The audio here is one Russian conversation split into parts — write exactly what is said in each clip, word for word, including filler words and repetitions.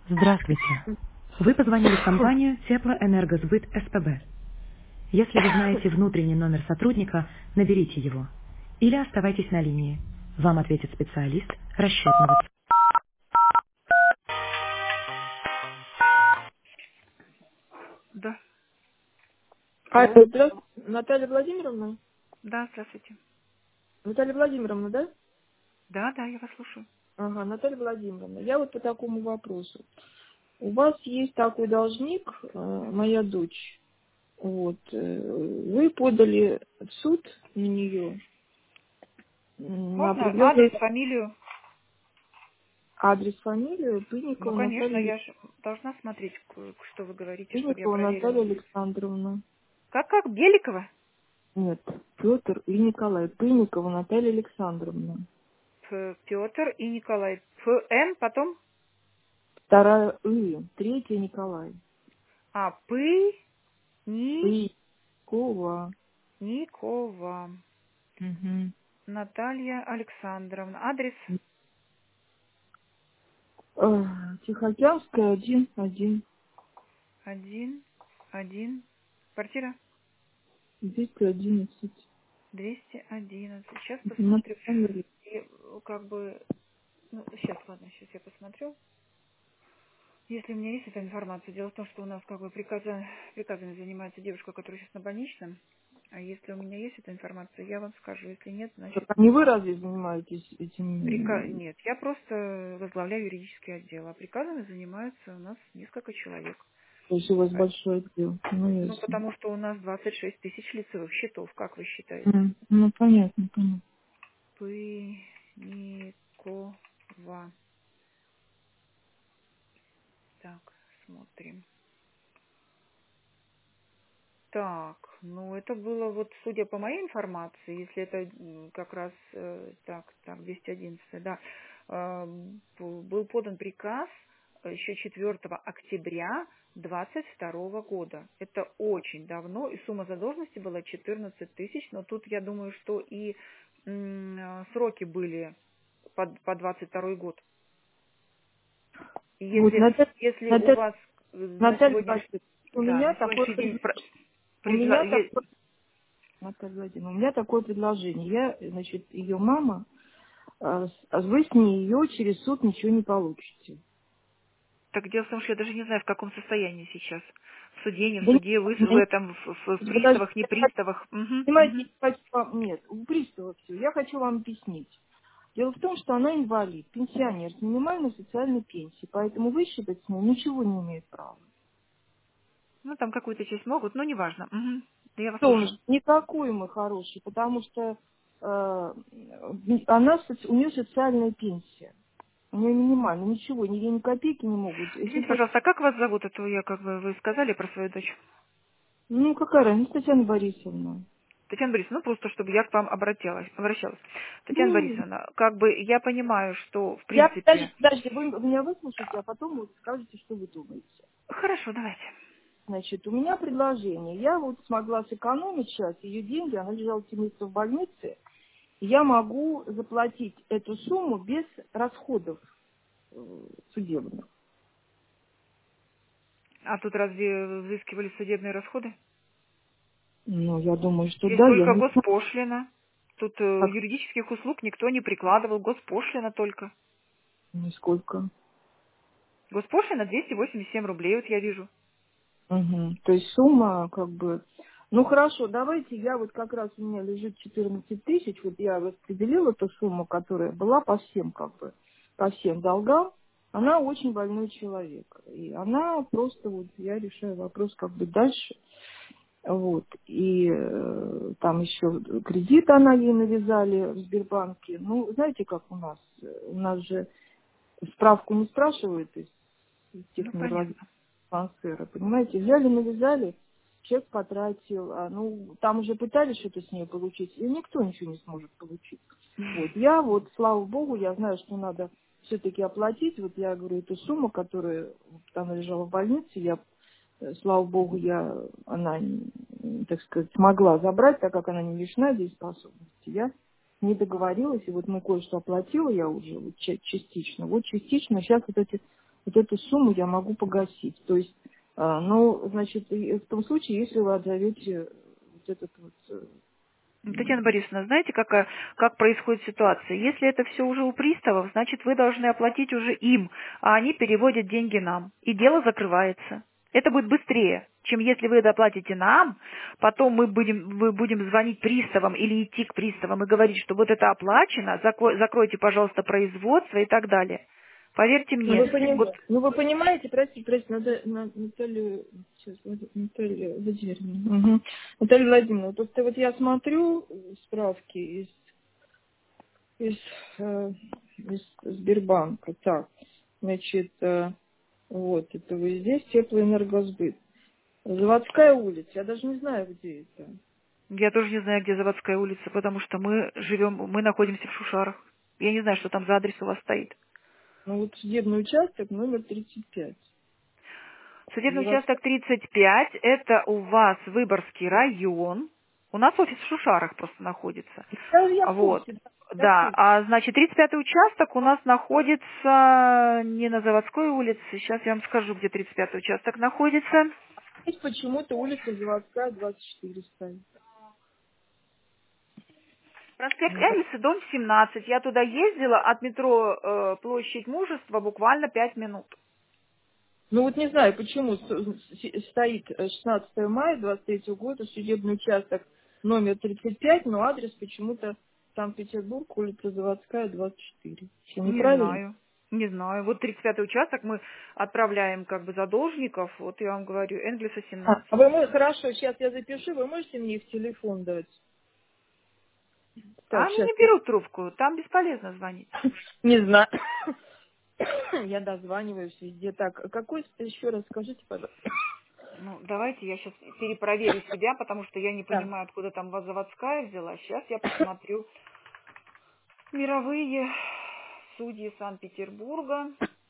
Здравствуйте. Вы позвонили в компанию Теплоэнергосбыт СПБ. Если вы знаете внутренний номер сотрудника, наберите его. Или оставайтесь на линии. Вам ответит специалист расчетного. Да, А, алло. здравствуйте, Наталья Владимировна? Да, здравствуйте. Наталья Владимировна, да? Да, да, я вас слушаю. Ага, Наталья Владимировна, я вот по такому вопросу. У вас есть такой должник, э, моя дочь. Вот. э, Вы подали в суд на нее м, на Можно адрес, определенный фамилию? адрес, фамилию Ну, Пынникова конечно, Наталья, я же должна смотреть, к- что вы говорите, чтобы я Пынникова проверила. Наталья Александровна. Как, как? Беликова? Нет, Петр и Николай. Пынникова Наталья Александровна. П- Петр и Николай. П Н, потом? Вторая И, третья Николай. А, Пы, Ни, Пынникова. Никова. Угу. Наталья Александровна. Адрес? Э, Тихоокеанская, один, один, Один, один. Квартира? двести одиннадцать. Двести одиннадцать. Сейчас На посмотрю. камере. И, э, как бы, ну, сейчас, ладно, сейчас я посмотрю. Если у меня есть эта информация, дело в том, что у нас как бы приказа, приказами занимается девушка, которая сейчас на больничном, а если у меня есть эта информация, я вам скажу. Если нет, Так, значит, а не вы разве занимаетесь прика... этим? нет. Я просто возглавляю юридический отдел, а приказами занимаются у нас несколько человек. То есть у вас А, большой отдел. Ну, Ну, ясно. потому что у нас двадцать шесть тысяч лицевых счетов, как вы считаете? М, Ну, понятно, понятно. Пыникова. Так, смотрим. Так, ну это было вот, судя по моей информации, если это м, как раз, э, так, так, двести одиннадцать, да, э, б- был подан приказ э, еще четвёртого октября двадцать второго года. Это очень давно, и сумма задолженности была четырнадцать тысяч, но тут я думаю, что и м, э, сроки были по, по двадцать второй год. И Вот, если, Наталья, если у Наталья, вас э, на Наталья сегодня, Владимировна, у да, меня на такое сегодняшний день пред- про- у предла- меня е- такое, Наталья Владимировна, у меня такое предложение. Я, значит, ее мама, а, с- а вы с ней ее через суд ничего не получите. Так дело в том, что я даже не знаю, в каком состоянии сейчас. В суде, не в Да нет, суде, вы, у в меня- этом, в, в- в подождите, приставах, не приставах. Мгм, понимаете, мгм. я хочу вам, нет, у пристава все. Я хочу вам объяснить. Дело в том, что она инвалид, пенсионер с минимальной социальной пенсией, поэтому высчитать с ней ничего не имеет права. Ну, там какую-то часть могут, но неважно. Мгм. Да я вас слушаю. Солнышко, никакой мы хороший, потому что э, она, соци- у нее социальная пенсия. У нее минимальная, ничего, ни, ни копейки не могут. Если Извините, бы, пожалуйста, а как вас зовут? Это я, как бы, вы сказали про свою дочь. ну, какая разница, Татьяна Борисовна? Татьяна Борисовна, ну, просто чтобы я к вам обратилась. обращалась. Татьяна Ну, Борисовна, как бы я понимаю, что, в я, принципе... подождите, подождите, вы меня выслушаете, а потом вот скажете, что вы думаете. Хорошо, давайте. Значит, у меня предложение. Я вот смогла сэкономить сейчас ее деньги, она лежала семь месяцев в больнице. Я могу заплатить эту сумму без расходов э, судебных. А тут разве взыскивали судебные расходы? Ну, я думаю, что Здесь да, я только не знаю, госпошлина. Тут э, как, юридических услуг никто не прикладывал, госпошлина только. ну, сколько. Госпошлина двести восемьдесят семь рублей, вот я вижу. Мгм. То есть сумма как бы... Ну, хорошо, давайте я вот как раз у меня лежит четырнадцать тысяч, вот я распределила эту сумму, которая была по всем как бы, по всем долгам. Она очень больной человек. И она просто вот, я решаю вопрос как бы дальше. Вот. И э, там еще кредит она ей навязали в Сбербанке. Ну, знаете, как у нас? У нас же справку не спрашивают из, из тех Ну, неврологических понятно. трансфера, понимаете? Взяли, навязали, человек потратил. А, ну, там уже пытались что-то с ней получить, и никто ничего не сможет получить. Вот. Я вот, слава богу, я знаю, что надо все-таки оплатить. Вот я говорю, эту сумму, которая вот, она лежала в больнице, я Э, слава богу, я, она, м, так сказать, смогла забрать, так как она не лишена дееспособности. Я не договорилась, и вот мы кое-что оплатила я уже вот, ча- частично. Вот частично сейчас вот эти вот эту сумму я могу погасить. То есть, а, ну, значит, и в том случае, если вы отзовете вот этот вот... э, Татьяна Борисовна, знаете, какая, как происходит ситуация? Если это все уже у приставов, значит, вы должны оплатить уже им, а они переводят деньги нам, и дело закрывается. Это будет быстрее, чем если вы доплатите нам, потом мы будем, мы будем звонить приставам или идти к приставам и говорить, что вот это оплачено, зако- закройте, пожалуйста, производство и так далее. Поверьте Ну, вы, мне, поним... вот ну, вы понимаете, простите, простите, надо на Наталью, сейчас, Влад- Наталья Владимировна. Угу. Наталья Владимировна, вот, вот я смотрю справки из, из, э, из Сбербанка, так, значит, э, вот, это вы здесь, теплоэнергосбыт. Заводская улица, я даже не знаю, где это. я тоже не знаю, где Заводская улица, потому что мы живем, мы находимся в Шушарах. Я не знаю, что там за адрес у вас стоит. Ну, вот судебный участок номер тридцать пять. Судебный Заводская. участок тридцать пять, это у вас Выборгский район. У нас офис в Шушарах просто находится. Да, я в Вот. курсе, да, я в Да, курсе. а значит, тридцать пятый участок у нас находится не на Заводской улице. Сейчас я вам скажу, где тридцать пятый участок находится. Здесь почему-то улица Заводская, двадцать четыре стоит. Проспект Энгельса, дом семнадцать. Я туда ездила от метро э, Площадь Мужества буквально пять минут. Ну вот не знаю, почему с- с- стоит шестнадцатого мая двадцать третьего года судебный участок номер тридцать пять, но адрес почему-то Санкт-Петербург, улица Заводская, двадцать четыре. Что, Не неправильно? знаю. Не знаю. Вот тридцать пятый участок мы отправляем как бы задолжников. Вот я вам говорю, Энгельса А, семнадцать. а вы можете, хорошо, сейчас я запишу, вы можете мне их телефон дать? А Так, они сейчас не я... берут трубку, там бесполезно звонить. Не знаю. Я дозваниваюсь везде. Так, а какой, еще раз скажите, пожалуйста. Ну, давайте я сейчас перепроверю себя, потому что я не Да. понимаю, откуда там вас Заводская взяла. Сейчас я посмотрю мировые судьи Санкт-Петербурга.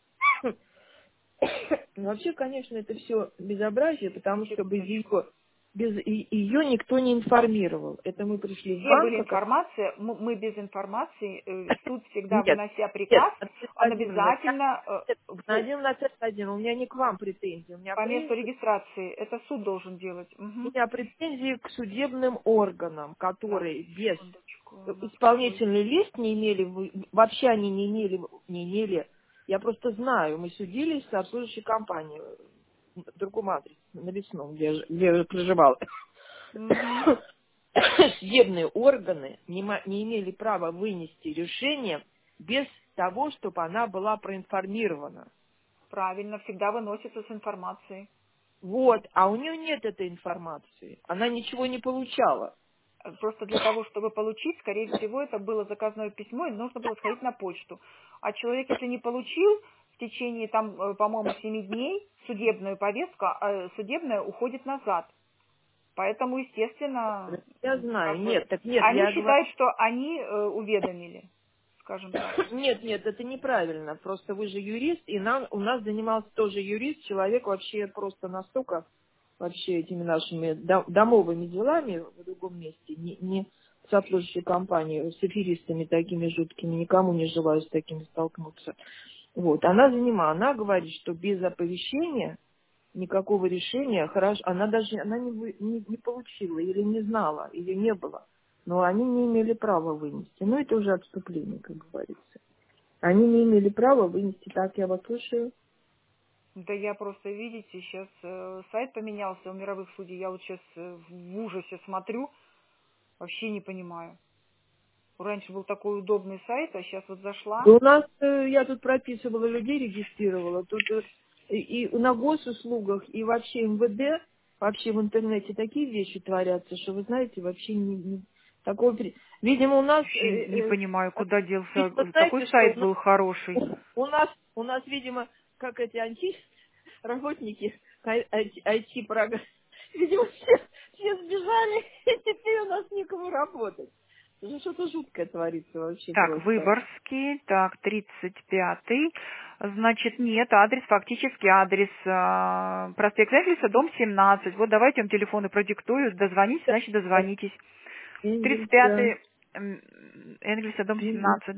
Ну, вообще, конечно, это все безобразие, потому что без ее, Секундочку. без и- ее никто не информировал. Это мы пришли в Все банк, были как... информация, м- мы без информации, э, суд всегда, Нет, вынося нет, приказ, Наталья он Владимировна, я- обязательно э, нет, по, один на один, у меня не к вам претензии, у меня по месту претензии, регистрации, это суд должен делать. у Мгм. меня претензии к судебным органам, Так, которые без секундочку, настрой. исполнительный лист не имели, вы- вообще они не имели, не имели. Я просто знаю, мы судились с обслуживающей компанией в другом адресе, на Лесном, где, я ж- где я проживала. Мгм. Судебные органы не, мо- не имели права вынести решение без того, чтобы она была проинформирована. Правильно, всегда выносится с информацией. Вот, а у нее нет этой информации. Она ничего не получала. Просто для того, чтобы получить, скорее всего, это было заказное письмо, и нужно было сходить на почту. А человек, если не получил в течение, там, э, по-моему, семи дней судебную повестку, а судебная уходит назад. Поэтому, естественно, Я знаю, как бы, нет, так нет, они я говорю, считают, что они э, уведомили, скажем так. нет, нет, это неправильно. Просто вы же юрист, и нам, у нас занимался тоже юрист, человек вообще просто настолько вообще этими нашими до- домовыми делами в другом месте, не, не с обслуживающей компанией, с аферистами такими жуткими, никому не желаю с такими столкнуться. Вот, она занимала, она говорит, что без оповещения никакого решения, хорошо, она даже она не, вы- не, не получила или не знала, ее не было. Но они не имели права вынести. Ну, это уже отступление, как говорится. Они не имели права вынести. Так, я вас слушаю. Да я просто, видите, сейчас э, сайт поменялся у мировых судей, я вот сейчас э, в ужасе смотрю, вообще не понимаю. Раньше был такой удобный сайт, а сейчас вот зашла. Да у нас, э, я тут прописывала людей, регистрировала. Тут э, и, и на госуслугах, и вообще эм вэ дэ, вообще в интернете такие вещи творятся, что вы знаете, вообще не, не- такого... при- Видимо, у нас... э, Вообще не э, понимаю, э, куда делся. видимо, Такой знаете, что сайт у нас был хороший. У нас, у нас, видимо, как эти анти работники ай ти-программ, видимо, все, все сбежали, и теперь у нас некому работать. Это же что-то жуткое творится вообще Так, просто. Выборгский, так, тридцать пятый. Значит, нет, адрес, фактически адрес, а, проспект Энгельса, дом семнадцать. Вот давайте вам телефоны продиктую, дозвонитесь, значит, дозвонитесь. тридцать Энгельса, пятый, м, Энгельса, дом семнадцать. семнадцать, да.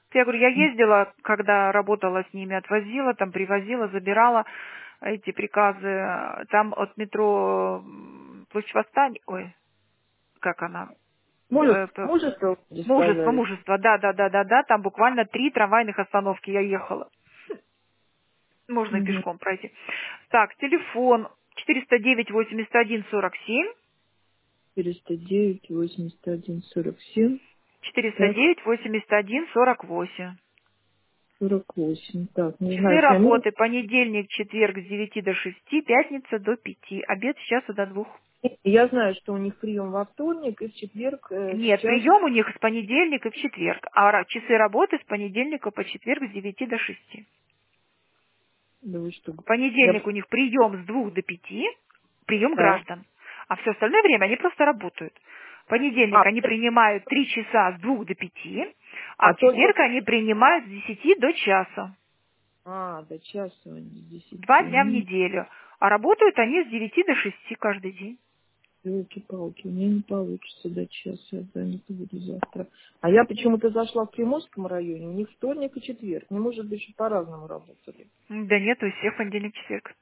Я говорю, я ездила, когда работала с ними, отвозила, там привозила, забирала эти приказы. Там от метро м, Площадь Восстания, ой, как она? Может, Э, п- мужество, вы Мужество, сказали. мужество, да, да, да, да, да, там буквально три трамвайных остановки я ехала. Можно и Угу. пешком пройти. Так, телефон четыреста девять восемьдесят один сорок семь, четыреста девять восемьдесят один сорок семь. четыреста Так, девять восемьдесят один сорок восемь. сорок восемь. Так, не знаю, Часы если они... работы понедельник, четверг с девяти до шести, пятница до пяти, обед с часа до двух. Я знаю, что у них прием во вторник и в четверг э, Нет, сейчас. прием у них с понедельника и в четверг, а ра- часы работы с понедельника по четверг с девяти до шести. Да вы что? В Я... понедельник у них прием с двух до пяти, прием Так. граждан, а все остальное время они просто работают. В понедельник А, они принимают три часа с двух до пяти, а а в только... четверг они принимают с десяти до часа. А, до часа они с Два дня в десяти. неделю. А работают они с девяти до шести каждый день. Елки-палки, у меня не получится до часа, я занята буду завтра. А я почему-то зашла в Приморском районе, у них вторник и четверг. Не может быть, что по-разному работали. Да нет, у всех понедельник, четверг.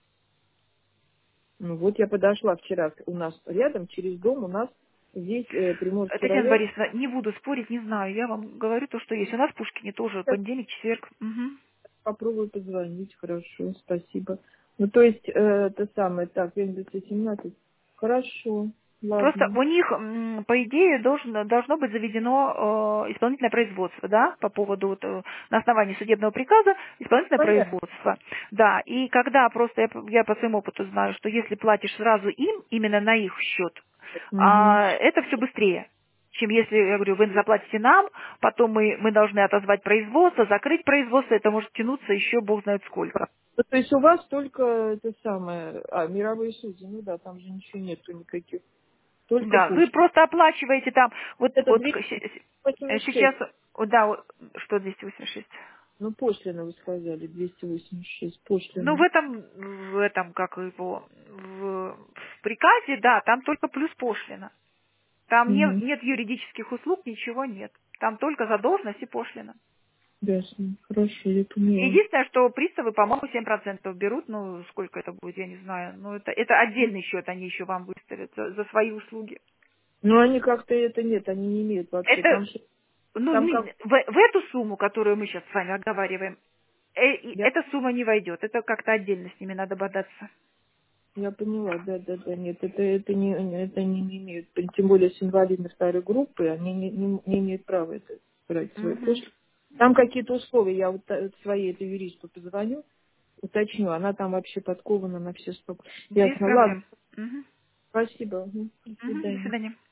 Ну вот я подошла вчера, у нас рядом, через дом у нас здесь э, Приморский Татьяна район. Борисовна, не буду спорить, не знаю. Я вам говорю то, что есть. У нас в Пушкине тоже Сейчас понедельник, четверг. Мгм. попробую позвонить, хорошо, спасибо. Ну то есть, э, это самое, так, Венедиктов семнадцать. Хорошо, Просто ладно. у них, м, по идее, должно, должно быть заведено э, исполнительное производство, да, по поводу, вот, э, на основании судебного приказа, исполнительное Понятно. производство. Да, и когда просто, я, п- я по своему опыту знаю, что если платишь сразу им, именно на их счет, Угу. а, это все быстрее, чем если, я говорю, вы заплатите нам, потом мы, мы должны отозвать производство, закрыть производство, это может тянуться еще бог знает сколько. Ну, то есть у вас только это самое, а, мировые судьи, ну да, там же ничего нету никаких, только Да, вы пусть. просто оплачиваете там, вот, Это вот к- се- э, двести восемьдесят сейчас, шесть. о, да, вот, что двести восемьдесят шесть? Ну, пошлина, вы сказали, двести восемьдесят шесть, Ну, в пошлина. этом, в этом, как его, в, в приказе, да, там только плюс пошлина. Там нет, Угу. нет юридических услуг, ничего нет. Там только задолженность и пошлина. Ясно, хорошо, я поняла. Единственное, что приставы, по-моему, семь процентов берут, ну, сколько это будет, я не знаю. Ну, это, это отдельный счет они еще вам выставят за, за свои услуги. Ну, они как-то это нет, они не имеют вообще. Это, Там, ш- ну, там не- как, в, в эту сумму, которую мы сейчас с вами оговариваем, э, и я, эта сумма не войдет. Это как-то отдельно с ними надо бодаться. я поняла, да, да, да, нет, это, это, не, это не, не имеют, тем более с инвалидной второй группы, они не, не, не имеют права это брать свои Мгм. пошлины. Там какие-то условия, я вот та- своей этой юристу позвоню, уточню, она там вообще подкована на все сто. Без Ясно, ладно, проблем. Мгм. спасибо, мгм. До Мгм. До свидания. свидания.